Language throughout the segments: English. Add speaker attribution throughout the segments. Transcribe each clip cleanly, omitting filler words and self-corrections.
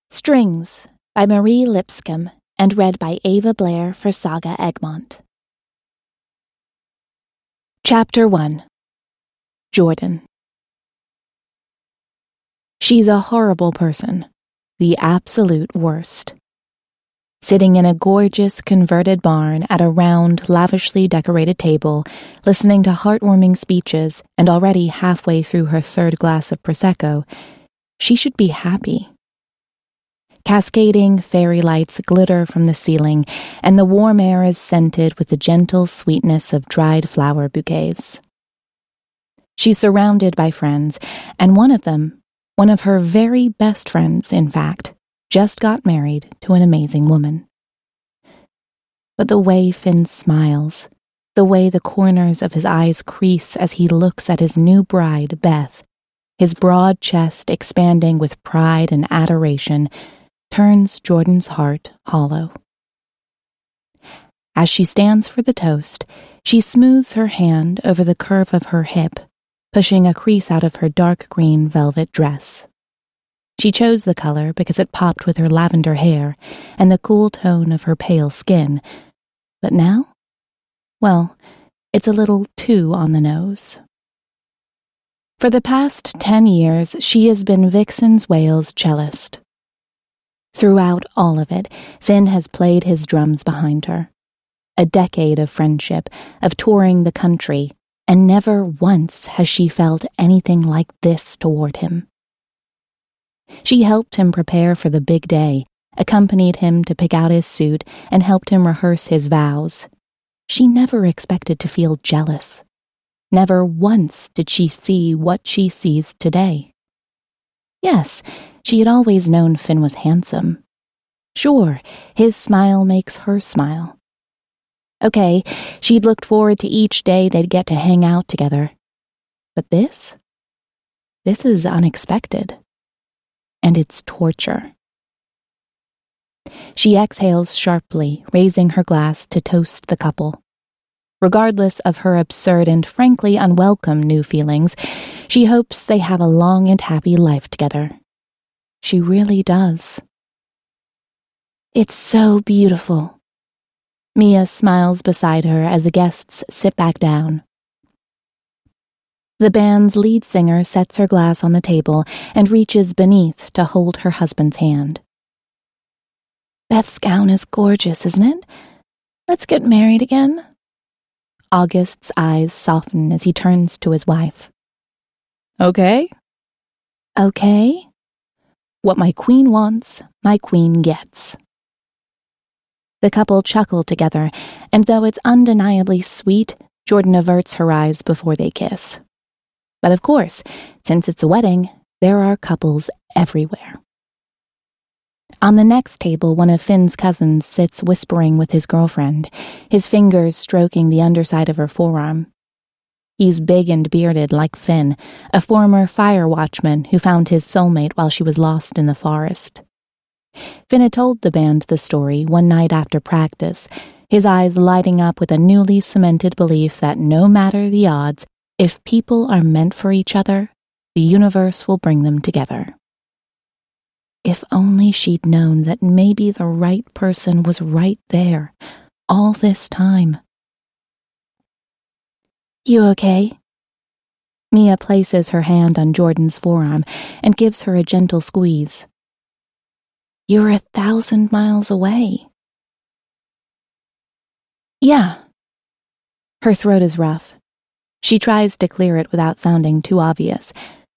Speaker 1: Strings by Marie Lipscomb and read by Ava Blair for Saga Egmont. Chapter 1. Jordan. She's a horrible person, the absolute worst. Sitting in a gorgeous converted barn at a round, lavishly decorated table, listening to heartwarming speeches and already halfway through her third glass of Prosecco, she should be happy. Cascading fairy lights glitter from the ceiling, and the warm air is scented with the gentle sweetness of dried flower bouquets. She's surrounded by friends, and one of them, one of her very best friends, in fact, just got married to an amazing woman. But the way Finn smiles, the way the corners of his eyes crease as he looks at his new bride, Beth, his broad chest expanding with pride and adoration, turns Jordan's heart hollow. As she stands for the toast, she smooths her hand over the curve of her hip, pushing a crease out of her dark green velvet dress. She chose the color because it popped with her lavender hair and the cool tone of her pale skin, but now, well, it's a little too on the nose. For the past 10 years, she has been Vixen's Wales cellist. Throughout all of it, Finn has played his drums behind her. A decade of friendship, of touring the country, and never once has she felt anything like this toward him. She helped him prepare for the big day, accompanied him to pick out his suit, and helped him rehearse his vows. She never expected to feel jealous. Never once did she see what she sees today. Yes, she had always known Finn was handsome. Sure, his smile makes her smile. Okay, she'd looked forward to each day they'd get to hang out together. But this is unexpected. And it's torture. She exhales sharply, raising her glass to toast the couple. Regardless of her absurd and frankly unwelcome new feelings, she hopes they have a long and happy life together. She really does. It's so beautiful. Mia smiles beside her as the guests sit back down. The band's lead singer sets her glass on the table and reaches beneath to hold her husband's hand. Beth's gown is gorgeous, isn't it? Let's get married again. August's eyes soften as he turns to his wife. Okay? Okay? What my queen wants, my queen gets. The couple chuckle together, and though it's undeniably sweet, Jordan averts her eyes before they kiss. But of course, since it's a wedding, there are couples everywhere. On the next table, one of Finn's cousins sits whispering with his girlfriend, his fingers stroking the underside of her forearm. He's big and bearded like Finn, a former fire watchman who found his soulmate while she was lost in the forest. Finn had told the band the story one night after practice, his eyes lighting up with a newly cemented belief that no matter the odds, if people are meant for each other, the universe will bring them together. If only she'd known that maybe the right person was right there, all this time. You okay? Mia places her hand on Jordan's forearm and gives her a gentle squeeze. You're 1,000 miles away. Yeah. Her throat is rough. She tries to clear it without sounding too obvious.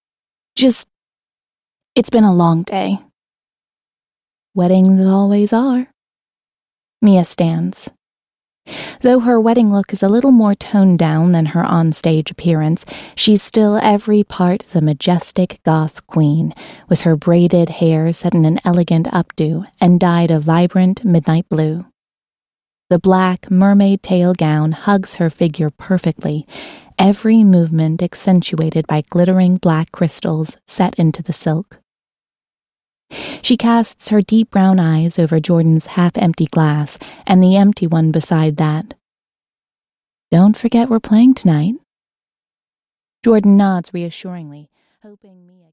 Speaker 1: It's been a long day. Weddings always are. Mia stands. Though her wedding look is a little more toned down than her on-stage appearance, she's still every part the majestic goth queen, with her braided hair set in an elegant updo and dyed a vibrant midnight blue. The black mermaid tail gown hugs her figure perfectly, every movement accentuated by glittering black crystals set into the silk. She casts her deep brown eyes over Jordan's half-empty glass and the empty one beside that. Don't forget we're playing tonight. Jordan nods reassuringly, hoping Mia